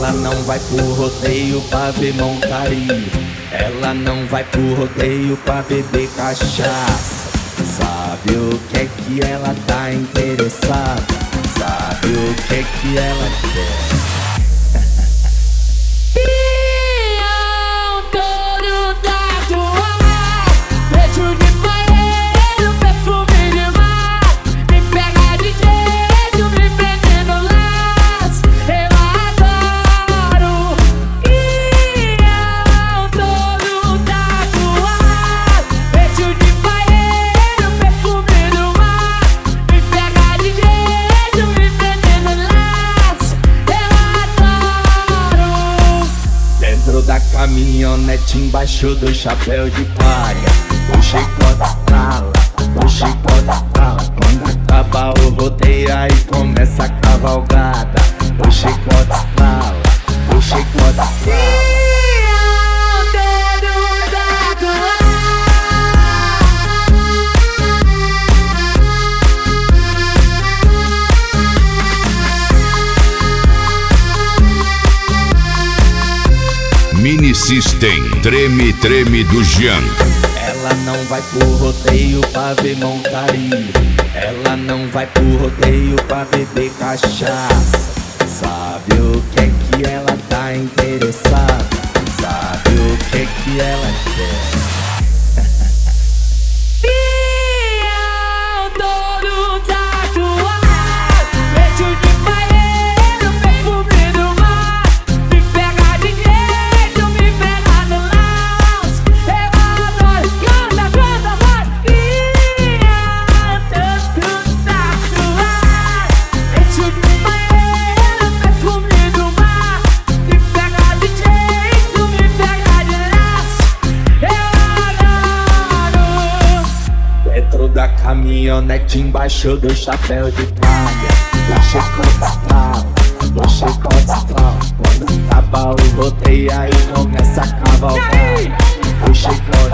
Ela não vai pro rodeio pra ver montaria. Ela não vai pro rodeio pra beber cachaça. Sabe o que ela tá interessada? Sabe o que ela quer? Da caminhonete embaixo do chapéu de palha, o chicote estrala, o chicote estrala. Quando acaba o rodeio aí começa a cavalgada. O chicote estrala, o chicote estrala. Mini System Treme Treme do Jean. Ela não vai pro rodeio pra ver montaria. Ela não vai pro rodeio pra beber cachaça. Sabe o que ela tá interessada? Sabe o que ela quer? Da caminhonete embaixo do chapéu de palha, o chicote estrala, o chicote estrala. Quando acaba o rodeio aí começa a cavalgar. O chicote